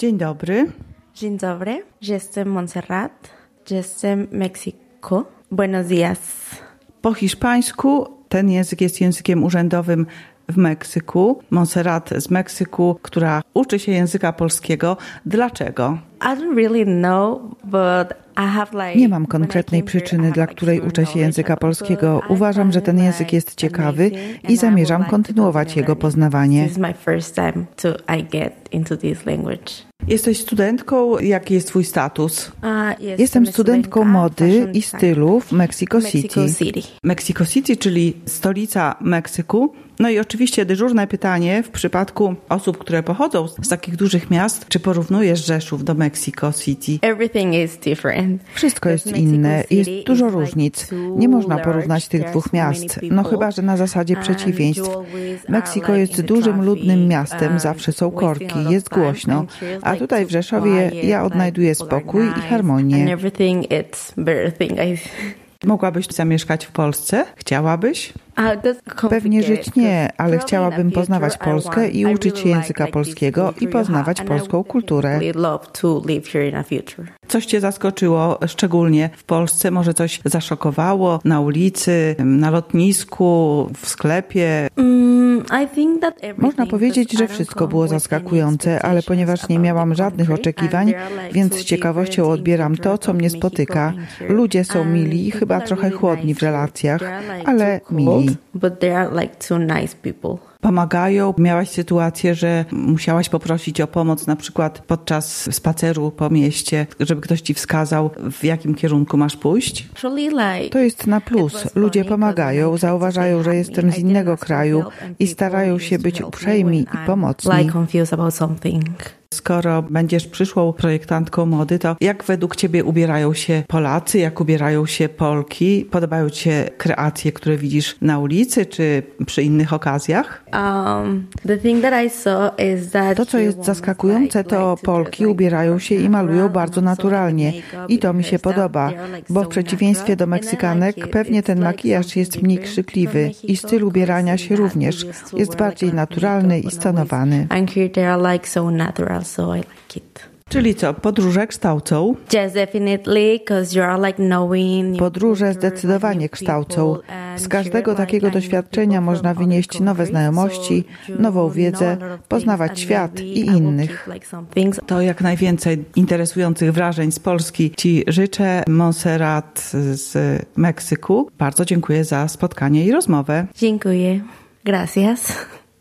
Dzień dobry. Dzień dobry. Jestem Montserrat. Jestem Mexico. Buenos días. Po hiszpańsku ten język jest językiem urzędowym w Meksyku. Montserrat z Meksyku, która uczy się języka polskiego. Dlaczego? I don't really know, but I have Nie mam konkretnej przyczyny, dla której uczę się języka polskiego. Uważam, że ten język jest ciekawy i zamierzam kontynuować jego poznawanie. This is my first time I get into this language. Jesteś studentką. Jaki jest twój status? Jestem studentką mody i stylu w Mexico City. Mexico City, czyli stolica Meksyku. No i oczywiście dyżurne pytanie w przypadku osób, które pochodzą z takich dużych miast, czy porównujesz Rzeszów do Mexico City? Everything is different. Wszystko jest inne, jest dużo różnic. Nie można porównać tych dwóch miast, no chyba, że na zasadzie przeciwieństw. Meksyko jest dużym, ludnym miastem, zawsze są korki, jest głośno, a tutaj w Rzeszowie ja odnajduję spokój i harmonię. Mogłabyś zamieszkać w Polsce? Chciałabyś? Pewnie żyć nie, ale chciałabym poznawać Polskę i uczyć się języka polskiego i poznawać polską kulturę. Coś cię zaskoczyło szczególnie w Polsce? Może coś zaszokowało na ulicy, na lotnisku, w sklepie? Można powiedzieć, że wszystko było zaskakujące, ale ponieważ nie miałam żadnych oczekiwań, więc z ciekawością odbieram to, co mnie spotyka. Ludzie są mili, chyba trochę chłodni w relacjach, ale mili. But they are like two nice people. Pomagają? Miałaś sytuację, że musiałaś poprosić o pomoc na przykład podczas spaceru po mieście, żeby ktoś ci wskazał, w jakim kierunku masz pójść? To jest na plus. Ludzie pomagają, zauważają, że jestem z innego kraju i starają się być uprzejmi i pomocni. Skoro będziesz przyszłą projektantką mody, to jak według ciebie ubierają się Polacy, jak ubierają się Polki? Podobają ci się kreacje, które widzisz na ulicy czy przy innych okazjach? To, co jest zaskakujące, to Polki ubierają się i malują bardzo naturalnie. I to mi się podoba, bo w przeciwieństwie do Meksykanek pewnie ten makijaż jest mniej krzykliwy i styl ubierania się również jest bardziej naturalny i stonowany. So I like it. Czyli co, podróże kształcą? Yes, definitely, because you are like knowing. Podróże zdecydowanie kształcą. Z każdego takiego doświadczenia można wynieść nowe znajomości, nową wiedzę, poznawać świat i innych. To jak najwięcej interesujących wrażeń z Polski ci życzę. Montserrat z Meksyku. Bardzo dziękuję za spotkanie i rozmowę. Dziękuję. Gracias.